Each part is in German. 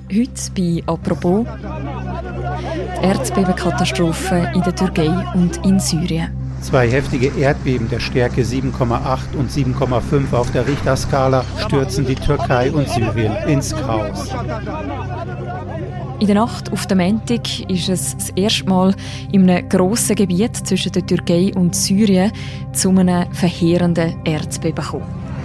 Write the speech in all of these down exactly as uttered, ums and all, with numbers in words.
Heute bei «Apropos» die Erdbebenkatastrophe in der Türkei und in Syrien. Zwei heftige Erdbeben der Stärke sieben Komma acht und sieben Komma fünf auf der Richterskala stürzen die Türkei und Syrien ins Chaos. In der Nacht auf den Montag ist es das erste Mal in einem grossen Gebiet zwischen der Türkei und Syrien zu einem verheerenden Erdbeben gekommen.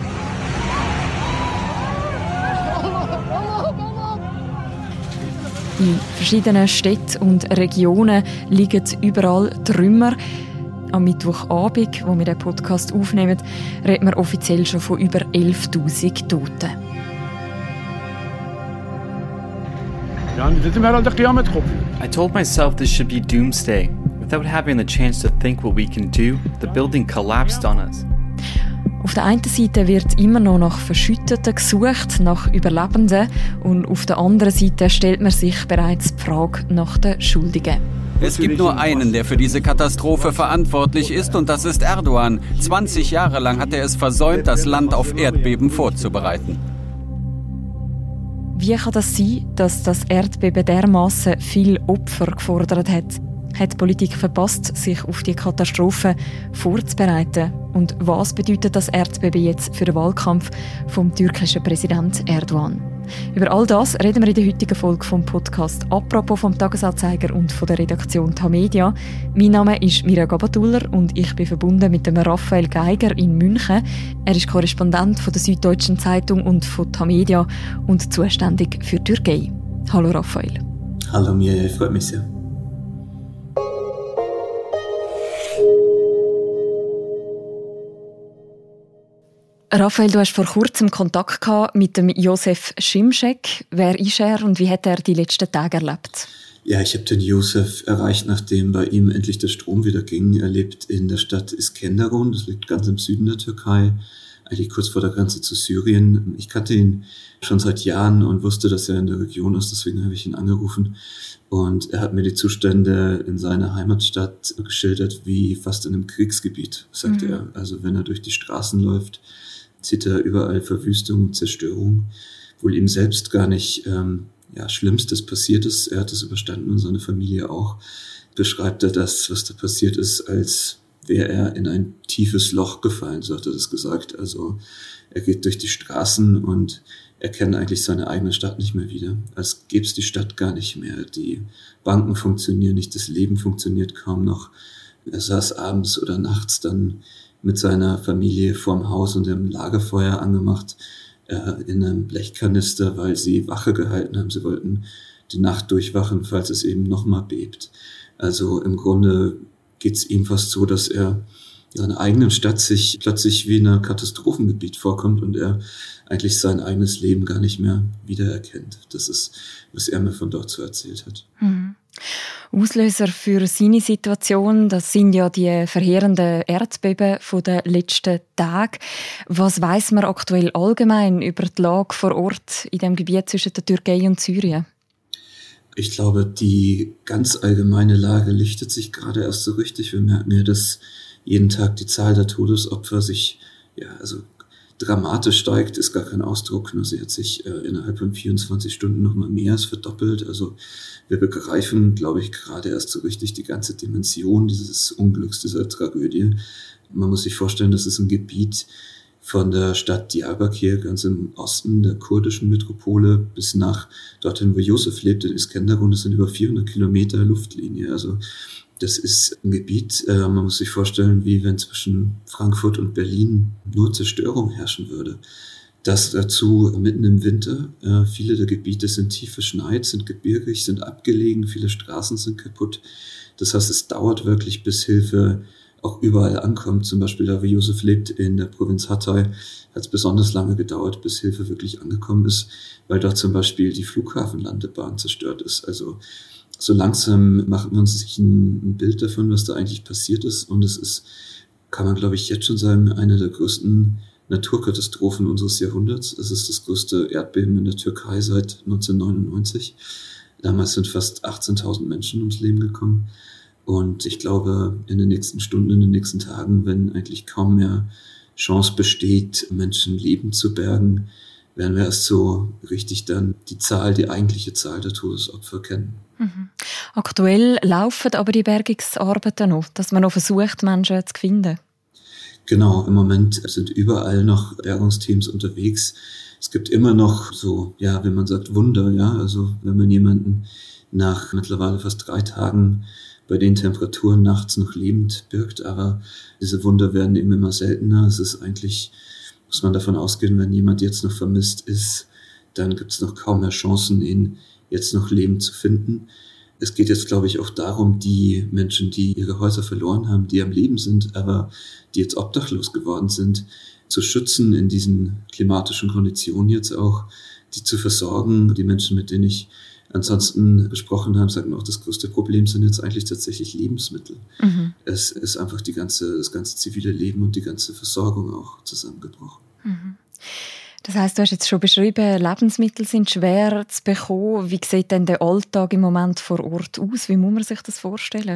In verschiedenen Städten und Regionen liegen überall Trümmer. Am Mittwochabend, wo wir den Podcast aufnehmen, reden wir offiziell schon von über elftausend Toten. I told myself this should be doomsday. Without having the chance to think what we can do, the building collapsed on us. Auf der einen Seite wird immer noch nach Verschütteten gesucht, nach Überlebenden, und auf der anderen Seite stellt man sich bereits die Frage nach den Schuldigen. Es gibt nur einen, der für diese Katastrophe verantwortlich ist, und das ist Erdogan. zwanzig Jahre lang hat er es versäumt, das Land auf Erdbeben vorzubereiten. Wie kann das sein, dass das Erdbeben dermassen viele Opfer gefordert hat? Hat die Politik verpasst, sich auf die Katastrophe vorzubereiten? Und was bedeutet das Erdbeben jetzt für den Wahlkampf vom türkischen Präsident Erdogan? Über all das reden wir in der heutigen Folge vom Podcast «Apropos» vom Tagesanzeiger und von der Redaktion Tamedia. Mein Name ist Mirja Gabatuller und ich bin verbunden mit dem Raphael Geiger in München. Er ist Korrespondent von der Süddeutschen Zeitung und von Tamedia und zuständig für die Türkei. Hallo Raphael. Hallo Mirja, freut mich sehr. Raphael, du hast vor kurzem Kontakt gehabt mit dem Josef Şimşek. Wer ist er und wie hat er die letzten Tage erlebt? Ja, ich habe den Josef erreicht, nachdem bei ihm endlich der Strom wieder ging. Er lebt in der Stadt Iskenderun, das liegt ganz im Süden der Türkei, eigentlich kurz vor der Grenze zu Syrien. Ich kannte ihn schon seit Jahren und wusste, dass er in der Region ist, deswegen habe ich ihn angerufen. Und er hat mir die Zustände in seiner Heimatstadt geschildert, wie fast in einem Kriegsgebiet, sagte mhm. er. Also wenn er durch die Straßen läuft, sieht er überall Verwüstung, Zerstörung, obwohl ihm selbst gar nicht ähm, ja, Schlimmstes passiert ist. Er hat es überstanden und seine Familie auch. Beschreibt er das, was da passiert ist, als wäre er in ein tiefes Loch gefallen, so hat er das gesagt. Also er geht durch die Straßen und er kennt eigentlich seine eigene Stadt nicht mehr wieder. Als gäbe es die Stadt gar nicht mehr. Die Banken funktionieren nicht, das Leben funktioniert kaum noch. Er saß abends oder nachts dann mit seiner Familie vorm Haus und dem Lagerfeuer angemacht, äh, in einem Blechkanister, weil sie Wache gehalten haben. Sie wollten die Nacht durchwachen, falls es eben nochmal bebt. Also im Grunde geht es ihm fast so, dass er seiner eigenen Stadt sich plötzlich wie in einem Katastrophengebiet vorkommt und er eigentlich sein eigenes Leben gar nicht mehr wiedererkennt. Das ist, was er mir von dort so erzählt hat. Mhm. Auslöser für seine Situation, das sind ja die verheerenden Erdbeben von den letzten Tagen. Was weiss man aktuell allgemein über die Lage vor Ort in dem Gebiet zwischen der Türkei und Syrien? Ich glaube, die ganz allgemeine Lage lichtet sich gerade erst so richtig. Wir merken ja, dass jeden Tag die Zahl der Todesopfer sich ja also dramatisch steigt, ist gar kein Ausdruck. Nur sie hat sich äh, innerhalb von vierundzwanzig Stunden noch mal mehr als verdoppelt. Also wir begreifen, glaube ich, gerade erst so richtig die ganze Dimension dieses Unglücks, dieser Tragödie. Man muss sich vorstellen, das ist ein Gebiet von der Stadt Diyarbakir, ganz im Osten der kurdischen Metropole, bis nach dorthin, wo Josef lebt, in Iskenderun. Das sind über vierhundert Kilometer Luftlinie. Also das ist ein Gebiet, äh, man muss sich vorstellen, wie wenn zwischen Frankfurt und Berlin nur Zerstörung herrschen würde. Das dazu mitten im Winter. Äh, viele der Gebiete sind tief verschneit, sind gebirgig, sind abgelegen, viele Straßen sind kaputt. Das heißt, es dauert wirklich, bis Hilfe auch überall ankommt. Zum Beispiel da, wo Josef lebt, in der Provinz Hatay, hat es besonders lange gedauert, bis Hilfe wirklich angekommen ist, weil dort zum Beispiel die Flughafenlandebahn zerstört ist. Also so langsam macht man sich ein, ein Bild davon, was da eigentlich passiert ist. Und es ist, kann man glaube ich jetzt schon sagen, eine der größten Naturkatastrophen unseres Jahrhunderts. Es ist das größte Erdbeben in der Türkei seit neunzehnhundertneunundneunzig. Damals sind fast achtzehntausend Menschen ums Leben gekommen. Und ich glaube, in den nächsten Stunden, in den nächsten Tagen, wenn eigentlich kaum mehr Chance besteht, Menschenleben zu bergen, werden wir erst so richtig dann die Zahl, die eigentliche Zahl der Todesopfer kennen. Mhm. Aktuell laufen aber die Bergungsarbeiten noch, dass man noch versucht, Menschen zu finden. Genau, im Moment sind überall noch Bergungsteams unterwegs. Es gibt immer noch so, ja, wie man sagt, Wunder, ja. Also wenn man jemanden nach mittlerweile fast drei Tagen bei den Temperaturen nachts noch lebend birgt, aber diese Wunder werden eben immer seltener. Es ist eigentlich, muss man davon ausgehen, wenn jemand jetzt noch vermisst ist, dann gibt es noch kaum mehr Chancen, ihn jetzt noch lebend zu finden. Es geht jetzt, glaube ich, auch darum, die Menschen, die ihre Häuser verloren haben, die am Leben sind, aber die jetzt obdachlos geworden sind, zu schützen in diesen klimatischen Konditionen jetzt auch, die zu versorgen. Die Menschen, mit denen ich ansonsten gesprochen habe, sagen auch, das größte Problem sind jetzt eigentlich tatsächlich Lebensmittel. Mhm. Es ist einfach die ganze, das ganze zivile Leben und die ganze Versorgung auch zusammengebrochen. Mhm. Das heisst, du hast jetzt schon beschrieben, Lebensmittel sind schwer zu bekommen. Wie sieht denn der Alltag im Moment vor Ort aus? Wie muss man sich das vorstellen?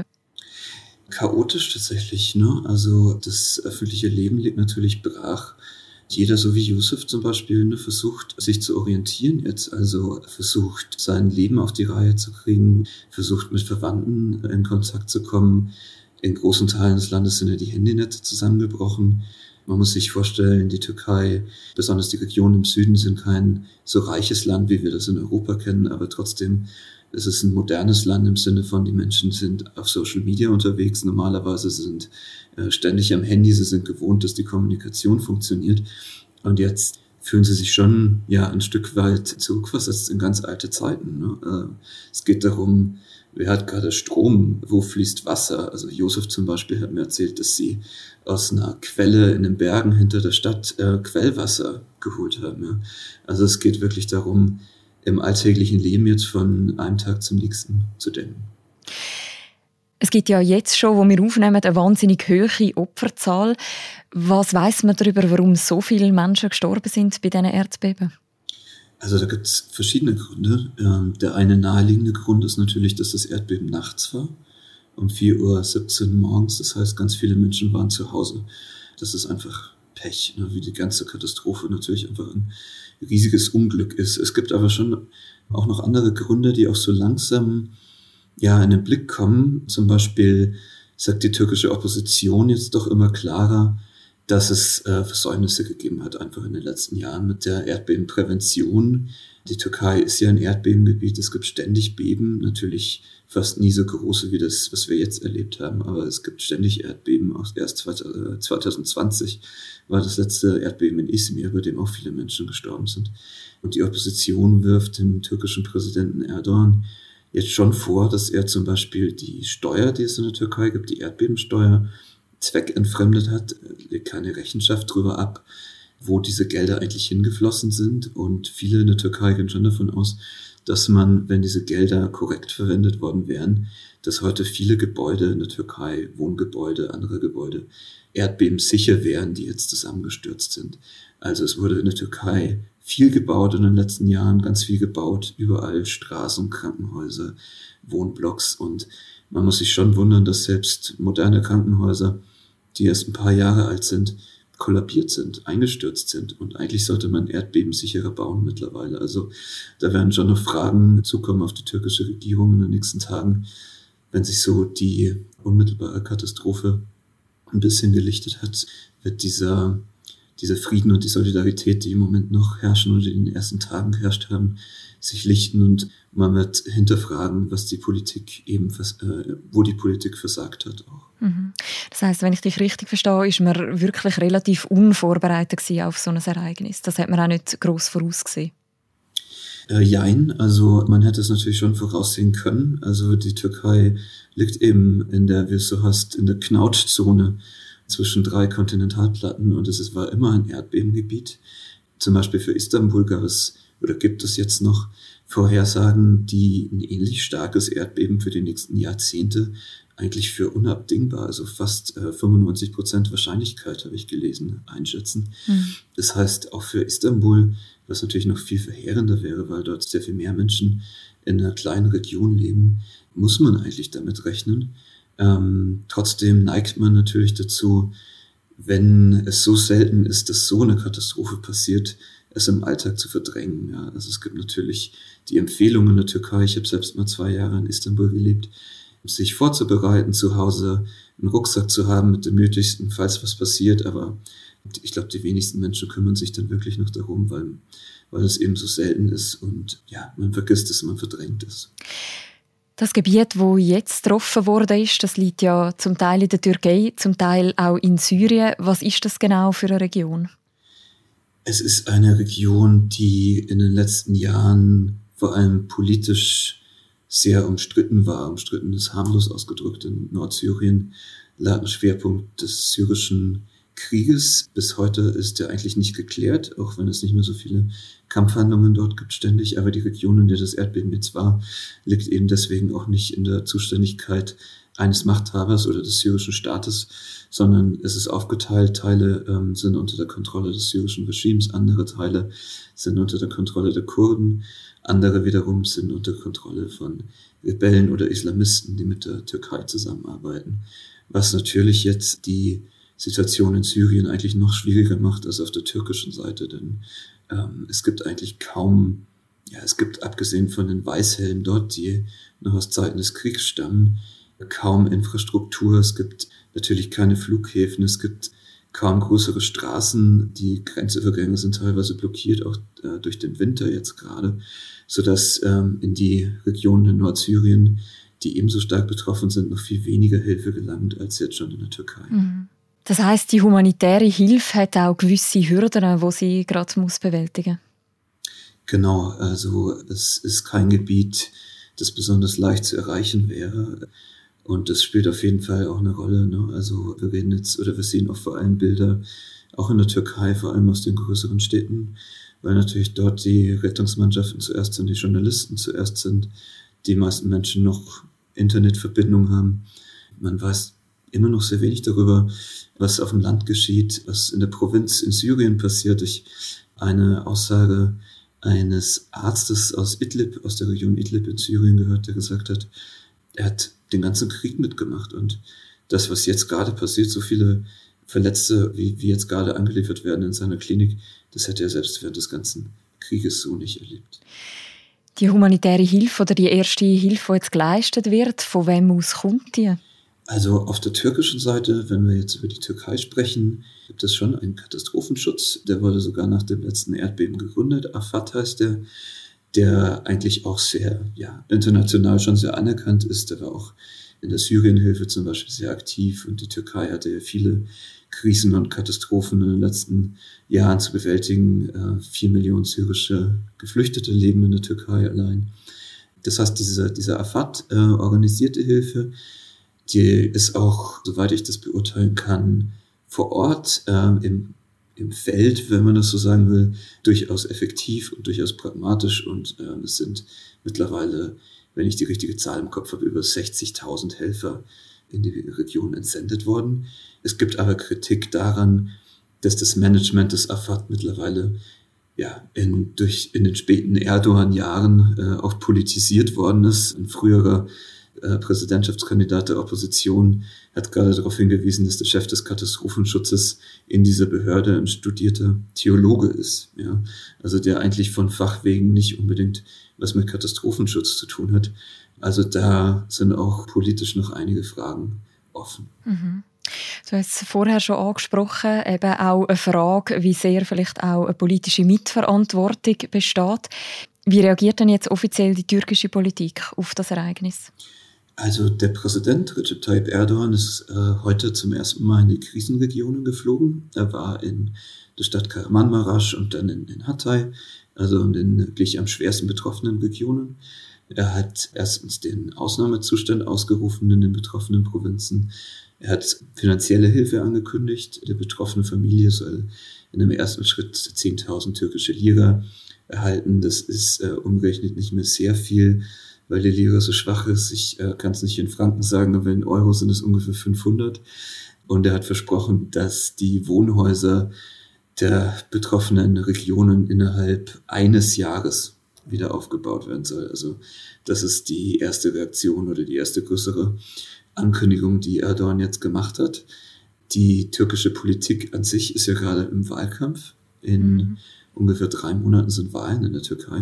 Chaotisch tatsächlich, ne? Also das öffentliche Leben liegt natürlich brach. Jeder, so wie Yusuf zum Beispiel, ne, versucht, sich zu orientieren jetzt. Also versucht, sein Leben auf die Reihe zu kriegen, versucht, mit Verwandten in Kontakt zu kommen. In großen Teilen des Landes sind ja die Handynetze zusammengebrochen. Man muss sich vorstellen, die Türkei, besonders die Regionen im Süden, sind kein so reiches Land, wie wir das in Europa kennen, aber trotzdem ist es ein modernes Land im Sinne von, die Menschen sind auf Social Media unterwegs, normalerweise sind äh, ständig am Handy, sie sind gewohnt, dass die Kommunikation funktioniert und jetzt fühlen sie sich schon ja ein Stück weit zurückversetzt in ganz alte Zeiten. Ne? Äh, es geht darum, wer hat gerade Strom, wo fließt Wasser? Also Yusuf zum Beispiel hat mir erzählt, dass sie aus einer Quelle in den Bergen hinter der Stadt äh, Quellwasser geholt haben. Ja. Also es geht wirklich darum, im alltäglichen Leben jetzt von einem Tag zum nächsten zu denken. Es gibt ja jetzt schon, wo wir aufnehmen, eine wahnsinnig hohe Opferzahl. Was weiss man darüber, warum so viele Menschen gestorben sind bei diesen Erdbeben? Also da gibt es verschiedene Gründe. Ähm, der eine naheliegende Grund ist natürlich, dass das Erdbeben nachts war, um vier Uhr siebzehn morgens. Das heißt, ganz viele Menschen waren zu Hause. Das ist einfach Pech, ne? Wie die ganze Katastrophe natürlich einfach ein riesiges Unglück ist. Es gibt aber schon auch noch andere Gründe, die auch so langsam ja in den Blick kommen. Zum Beispiel sagt die türkische Opposition jetzt doch immer klarer, dass es äh, Versäumnisse gegeben hat, einfach in den letzten Jahren mit der Erdbebenprävention. Die Türkei ist ja ein Erdbebengebiet, es gibt ständig Beben, natürlich fast nie so große wie das, was wir jetzt erlebt haben, aber es gibt ständig Erdbeben. Auch erst zwanzig zwanzig war das letzte Erdbeben in Izmir, bei dem auch viele Menschen gestorben sind. Und die Opposition wirft dem türkischen Präsidenten Erdogan jetzt schon vor, dass er zum Beispiel die Steuer, die es in der Türkei gibt, die Erdbebensteuer, zweckentfremdet hat, legt keine Rechenschaft darüber ab, wo diese Gelder eigentlich hingeflossen sind. Und viele in der Türkei gehen schon davon aus, dass man, wenn diese Gelder korrekt verwendet worden wären, dass heute viele Gebäude in der Türkei, Wohngebäude, andere Gebäude, erdbebensicher wären, die jetzt zusammengestürzt sind. Also es wurde in der Türkei viel gebaut in den letzten Jahren, ganz viel gebaut, überall Straßen, Krankenhäuser, Wohnblocks, und man muss sich schon wundern, dass selbst moderne Krankenhäuser, die erst ein paar Jahre alt sind, kollabiert sind, eingestürzt sind. Und eigentlich sollte man erdbebensicherer bauen mittlerweile. Also da werden schon noch Fragen zukommen auf die türkische Regierung in den nächsten Tagen, wenn sich so die unmittelbare Katastrophe ein bisschen gelichtet hat, wird dieser, dieser Frieden und die Solidarität, die im Moment noch herrschen oder die in den ersten Tagen geherrscht haben, sich lichten, und man wird hinterfragen, was die Politik eben, äh, wo die Politik versagt hat auch. Mhm. Das heisst, wenn ich dich richtig verstehe, ist man wirklich relativ unvorbereitet auf so ein Ereignis. Das hat man auch nicht gross vorausgesehen. Äh, jein, also man hätte es natürlich schon voraussehen können. Also die Türkei liegt eben in der, wie es so heißt, in der Knautschzone zwischen drei Kontinentalplatten, und es war immer ein Erdbebengebiet. Zum Beispiel für Istanbul gab es oder gibt es jetzt noch Vorhersagen, die ein ähnlich starkes Erdbeben für die nächsten Jahrzehnte eigentlich für unabdingbar, also fast äh, fünfundneunzig Prozent Wahrscheinlichkeit, habe ich gelesen, einschätzen. Mhm. Das heißt, auch für Istanbul, was natürlich noch viel verheerender wäre, weil dort sehr viel mehr Menschen in einer kleinen Region leben, muss man eigentlich damit rechnen. Ähm, trotzdem neigt man natürlich dazu, wenn es so selten ist, dass so eine Katastrophe passiert, es im Alltag zu verdrängen. Ja. Also es gibt natürlich die Empfehlungen der Türkei, ich habe selbst mal zwei Jahre in Istanbul gelebt, sich vorzubereiten, zu Hause einen Rucksack zu haben mit dem Nötigsten, falls was passiert, aber ich glaube, die wenigsten Menschen kümmern sich dann wirklich noch darum, weil, weil es eben so selten ist und ja, man vergisst es, man verdrängt es. Das Gebiet, wo jetzt getroffen worden ist, das liegt ja zum Teil in der Türkei, zum Teil auch in Syrien. Was ist das genau für eine Region? Es ist eine Region, die in den letzten Jahren vor allem politisch sehr umstritten war. Umstritten ist harmlos ausgedrückt. In Nordsyrien lag ein Schwerpunkt des syrischen Krieges. Bis heute ist der eigentlich nicht geklärt, auch wenn es nicht mehr so viele Kampfhandlungen dort gibt ständig. Aber die Region, in der das Erdbeben jetzt war, liegt eben deswegen auch nicht in der Zuständigkeit eines Machthabers oder des syrischen Staates, sondern es ist aufgeteilt. Teile ähm, sind unter der Kontrolle des syrischen Regimes, andere Teile sind unter der Kontrolle der Kurden, andere wiederum sind unter Kontrolle von Rebellen oder Islamisten, die mit der Türkei zusammenarbeiten. Was natürlich jetzt die Situation in Syrien eigentlich noch schwieriger macht als auf der türkischen Seite, denn ähm, es gibt eigentlich kaum, ja, es gibt abgesehen von den Weißhelmen dort, die noch aus Zeiten des Kriegs stammen, kaum Infrastruktur, es gibt natürlich keine Flughäfen, es gibt kaum größere Straßen, die Grenzübergänge sind teilweise blockiert, auch äh, durch den Winter jetzt gerade, sodass ähm, in die Regionen in Nordsyrien, die ebenso stark betroffen sind, noch viel weniger Hilfe gelangt als jetzt schon in der Türkei. Mhm. Das heisst, die humanitäre Hilfe hat auch gewisse Hürden, die sie gerade muss bewältigen muss? Genau, also es ist kein Gebiet, das besonders leicht zu erreichen wäre. Und das spielt auf jeden Fall auch eine Rolle. Ne? Also wir reden jetzt, oder wir sehen auch vor allem Bilder, auch in der Türkei, vor allem aus den größeren Städten, weil natürlich dort die Rettungsmannschaften zuerst sind, die Journalisten zuerst sind, die meisten Menschen noch Internetverbindung haben. Man weiß immer noch sehr wenig darüber, was auf dem Land geschieht, was in der Provinz in Syrien passiert. Ich eine Aussage eines Arztes aus Idlib, aus der Region Idlib in Syrien gehört, der gesagt hat, er hat den ganzen Krieg mitgemacht und das, was jetzt gerade passiert, so viele Verletzte, wie, wie jetzt gerade angeliefert werden in seiner Klinik, das hätte er selbst während des ganzen Krieges so nicht erlebt. Die humanitäre Hilfe oder die erste Hilfe, die jetzt geleistet wird, von wem aus kommt die? Also auf der türkischen Seite, wenn wir jetzt über die Türkei sprechen, gibt es schon einen Katastrophenschutz. Der wurde sogar nach dem letzten Erdbeben gegründet. Afad heißt der, der eigentlich auch sehr, ja, international schon sehr anerkannt ist. Der war auch in der Syrienhilfe zum Beispiel sehr aktiv und die Türkei hatte ja viele Krisen und Katastrophen in den letzten Jahren zu bewältigen. Äh, vier Millionen syrische Geflüchtete leben in der Türkei allein. Das heißt, diese, diese Afad äh, organisierte Hilfe, die ist auch, soweit ich das beurteilen kann, vor Ort äh, im, im Feld, wenn man das so sagen will, durchaus effektiv und durchaus pragmatisch. Und äh, es sind mittlerweile, wenn ich die richtige Zahl im Kopf habe, über sechzigtausend Helfer in die Region entsendet worden. Es gibt aber Kritik daran, dass das Management des Afad mittlerweile ja, in, durch, in den späten Erdogan-Jahren äh, auch politisiert worden ist. Ein früherer äh, Präsidentschaftskandidat der Opposition hat gerade darauf hingewiesen, dass der Chef des Katastrophenschutzes in dieser Behörde ein studierter Theologe ist. Ja? Also der eigentlich von Fachwegen nicht unbedingt was mit Katastrophenschutz zu tun hat. Also da sind auch politisch noch einige Fragen offen. Mhm. Du hast es vorher schon angesprochen, eben auch eine Frage, wie sehr vielleicht auch eine politische Mitverantwortung besteht. Wie reagiert denn jetzt offiziell die türkische Politik auf das Ereignis? Also der Präsident Recep Tayyip Erdogan ist äh, heute zum ersten Mal in die Krisenregionen geflogen. Er war in der Stadt Kahramanmaraş und dann in, in Hatay, also in den wirklich am schwersten betroffenen Regionen. Er hat erstens den Ausnahmezustand ausgerufen in den betroffenen Provinzen. Er hat finanzielle Hilfe angekündigt. Der betroffene Familie soll in einem ersten Schritt zehntausend türkische Lira erhalten. Das ist äh, umgerechnet nicht mehr sehr viel, weil die Lira so schwach ist. Ich äh, kann es nicht in Franken sagen, aber in Euro sind es ungefähr fünfhundert. Und er hat versprochen, dass die Wohnhäuser der betroffenen Regionen innerhalb eines Jahres wieder aufgebaut werden soll. Also das ist die erste Reaktion oder die erste größere Ankündigung, die Erdogan jetzt gemacht hat. Die türkische Politik an sich ist ja gerade im Wahlkampf. In Mhm. ungefähr drei Monaten sind Wahlen in der Türkei.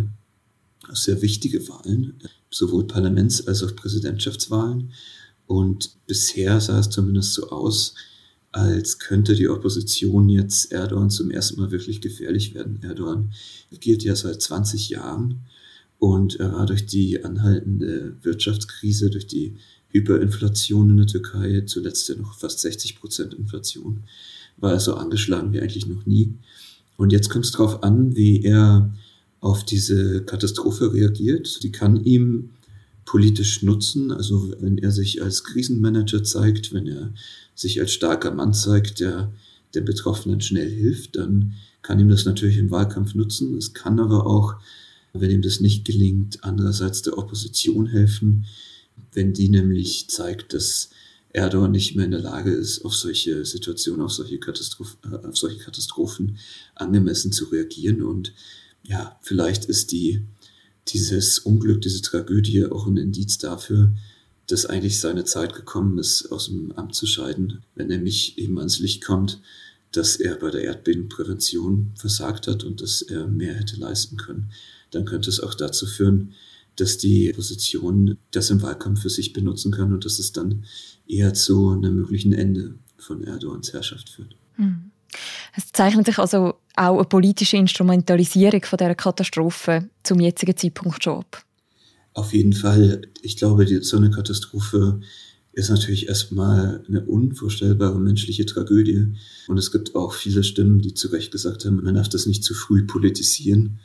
Sehr wichtige Wahlen, sowohl Parlaments- als auch Präsidentschaftswahlen. Und bisher sah es zumindest so aus, als könnte die Opposition jetzt Erdogan zum ersten Mal wirklich gefährlich werden. Erdogan regiert ja seit zwanzig Jahren und er war durch die anhaltende Wirtschaftskrise, durch die Hyperinflation in der Türkei, zuletzt ja noch fast sechzig Prozent Inflation, war er so angeschlagen wie eigentlich noch nie. Und jetzt kommt es darauf an, wie er auf diese Katastrophe reagiert. Die kann ihm politisch nutzen, also wenn er sich als Krisenmanager zeigt, wenn er sich als starker Mann zeigt, der den Betroffenen schnell hilft, dann kann ihm das natürlich im Wahlkampf nutzen. Es kann aber auch, wenn ihm das nicht gelingt, andererseits der Opposition helfen, wenn die nämlich zeigt, dass Erdogan nicht mehr in der Lage ist, auf solche Situationen, auf solche, Katastroph- äh, auf solche Katastrophen angemessen zu reagieren. Und ja, vielleicht ist die, dieses Unglück, diese Tragödie auch ein Indiz dafür, dass eigentlich seine Zeit gekommen ist, aus dem Amt zu scheiden, wenn nämlich eben ans Licht kommt, dass er bei der Erdbebenprävention versagt hat und dass er mehr hätte leisten können. Dann könnte es auch dazu führen, dass die Opposition das im Wahlkampf für sich benutzen kann und dass es dann eher zu einem möglichen Ende von Erdogans Herrschaft führt. Mhm. Es zeichnet sich also auch eine politische Instrumentalisierung von dieser Katastrophe zum jetzigen Zeitpunkt schon ab. Auf jeden Fall. Ich glaube, die, so eine Katastrophe ist natürlich erstmal eine unvorstellbare menschliche Tragödie. Und es gibt auch viele Stimmen, die zu Recht gesagt haben, man darf das nicht zu früh politisieren.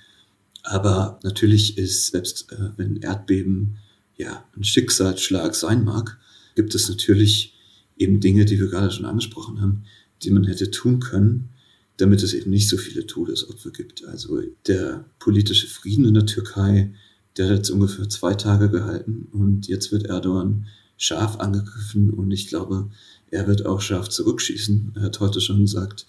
Aber natürlich ist, selbst äh, wenn Erdbeben ja ein Schicksalsschlag sein mag, gibt es natürlich eben Dinge, die wir gerade schon angesprochen haben, die man hätte tun können, damit es eben nicht so viele Todesopfer gibt. Also der politische Frieden in der Türkei, der hat jetzt ungefähr zwei Tage gehalten und jetzt wird Erdogan scharf angegriffen und ich glaube, er wird auch scharf zurückschießen. Er hat heute schon gesagt,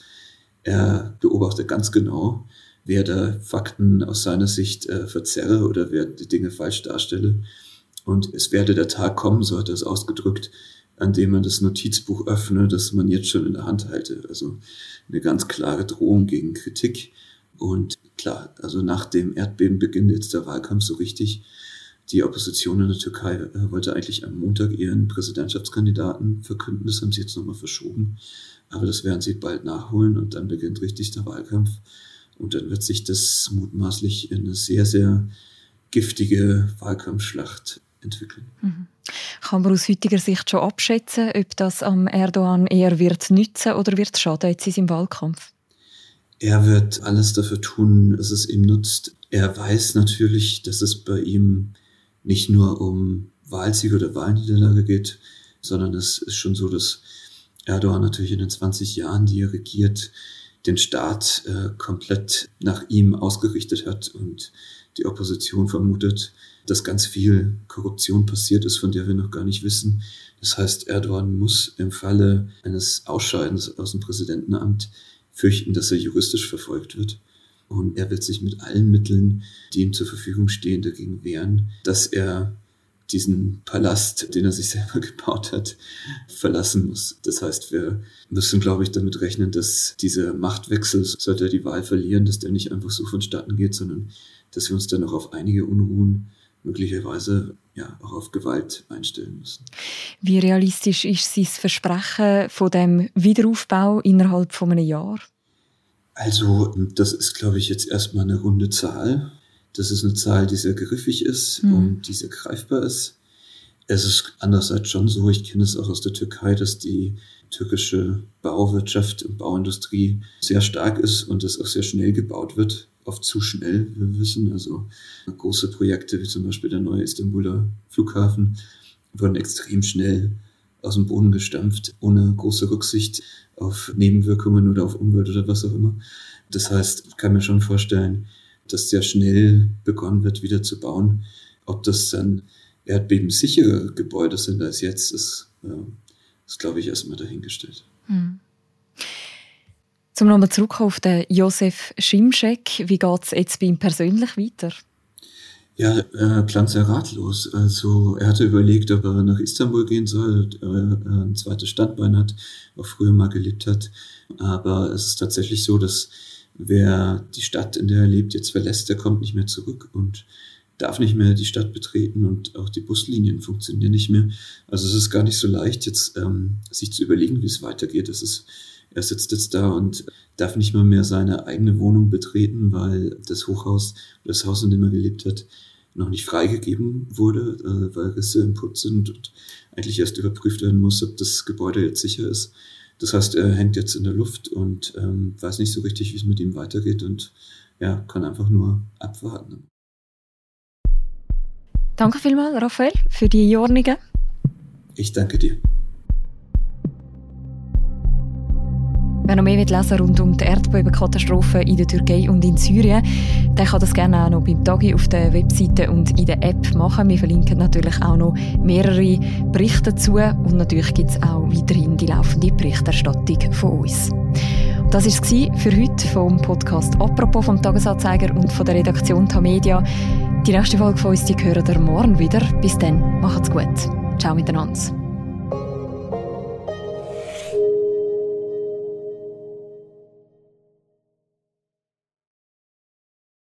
er beobachtet ganz genau, wer da Fakten aus seiner Sicht äh, verzerre oder wer die Dinge falsch darstelle. Und es werde der Tag kommen, so hat er es ausgedrückt, an dem man das Notizbuch öffne, das man jetzt schon in der Hand halte. Also eine ganz klare Drohung gegen Kritik. Und klar, also nach dem Erdbeben beginnt jetzt der Wahlkampf so richtig. Die Opposition in der Türkei äh, wollte eigentlich am Montag ihren Präsidentschaftskandidaten verkünden. Das haben sie jetzt nochmal verschoben. Aber das werden sie bald nachholen und dann beginnt richtig der Wahlkampf. Und dann wird sich das mutmaßlich in eine sehr, sehr giftige Wahlkampfschlacht entwickeln. Mhm. Kann man aus heutiger Sicht schon abschätzen, ob das am Erdogan eher wird nützen oder wird schaden jetzt in seinem Wahlkampf? Er wird alles dafür tun, dass es ihm nutzt. Er weiß natürlich, dass es bei ihm nicht nur um Wahlsieg oder Wahlniederlage geht, sondern es ist schon so, dass Erdogan natürlich in den zwanzig Jahren, die er regiert, den Staat äh, komplett nach ihm ausgerichtet hat und die Opposition vermutet, dass ganz viel Korruption passiert ist, von der wir noch gar nicht wissen. Das heißt, Erdogan muss im Falle eines Ausscheidens aus dem Präsidentenamt fürchten, dass er juristisch verfolgt wird. Und er wird sich mit allen Mitteln, die ihm zur Verfügung stehen, dagegen wehren, dass er diesen Palast, den er sich selber gebaut hat, verlassen muss. Das heißt, wir müssen, glaube ich, damit rechnen, dass dieser Machtwechsel, sollte er die Wahl verlieren, dass der nicht einfach so vonstatten geht, sondern dass wir uns dann noch auf einige Unruhen, möglicherweise ja auch auf Gewalt einstellen müssen. Wie realistisch ist sein Versprechen von dem Wiederaufbau innerhalb von einem Jahr? Also, das ist, glaube ich, jetzt erstmal eine runde Zahl. Das ist eine Zahl, die sehr griffig ist Mhm. und die sehr greifbar ist. Es ist andererseits schon so, ich kenne es auch aus der Türkei, dass die türkische Bauwirtschaft und Bauindustrie sehr stark ist und es auch sehr schnell gebaut wird. Oft zu schnell, wir wissen. Also große Projekte wie zum Beispiel der neue Istanbuler Flughafen wurden extrem schnell aus dem Boden gestampft, ohne große Rücksicht auf Nebenwirkungen oder auf Umwelt oder was auch immer. Das heißt, ich kann mir schon vorstellen, dass sehr schnell begonnen wird, wieder zu bauen. Ob das dann erdbebensichere Gebäude sind als jetzt, ist, äh, ist glaube ich, erstmal dahingestellt. Hm. Zum nochmal zurück auf den Josef Şimşek. Wie geht es jetzt bei ihm persönlich weiter? Ja, er klang sehr ratlos. Also er hatte überlegt, ob er nach Istanbul gehen soll, ob er ein zweites Standbein hat, auch früher mal gelebt hat. Aber es ist tatsächlich so, dass wer die Stadt, in der er lebt, jetzt verlässt, der kommt nicht mehr zurück und darf nicht mehr die Stadt betreten und auch die Buslinien funktionieren nicht mehr. Also es ist gar nicht so leicht, jetzt ähm, sich zu überlegen, wie es weitergeht. Es ist, er sitzt jetzt da und darf nicht mal mehr seine eigene Wohnung betreten, weil das Hochhaus, das Haus, in dem er gelebt hat, noch nicht freigegeben wurde, äh, weil Risse im Putz sind und eigentlich erst überprüft werden muss, ob das Gebäude jetzt sicher ist. Das heißt, er hängt jetzt in der Luft und ähm, weiß nicht so richtig, wie es mit ihm weitergeht und ja, kann einfach nur abwarten. Danke vielmals, Raphael, für die Einordnungen. Ich danke dir. Wer noch mehr lesen will rund um die Erdbebenkatastrophe in der Türkei und in Syrien, der kann das gerne auch noch beim Tagi auf der Webseite und in der App machen. Wir verlinken natürlich auch noch mehrere Berichte dazu und natürlich gibt es auch weiterhin die laufende Berichterstattung von uns. Das war es für heute vom Podcast «Apropos» vom Tagesanzeiger und von der Redaktion Tamedia. Die nächste Folge von uns, die hören ihr morgen wieder. Bis dann, macht's gut. Ciao miteinander.